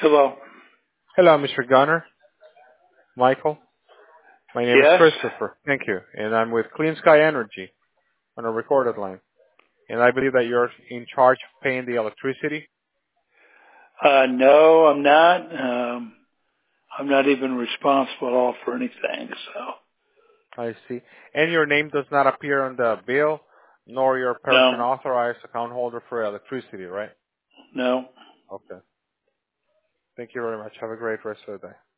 Hello. Hello, Mr. Gunner. Michael. My name is Yes. Christopher. Thank you. And I'm with Clean Sky Energy on a recorded line. And I believe that you're in charge of paying the electricity. No, I'm not. I'm not even responsible at all for anything. So I see. And your name does not appear on the bill, nor your person no, authorized account holder for electricity, right? no. Okay. Thank you very much. Have a great rest of the day.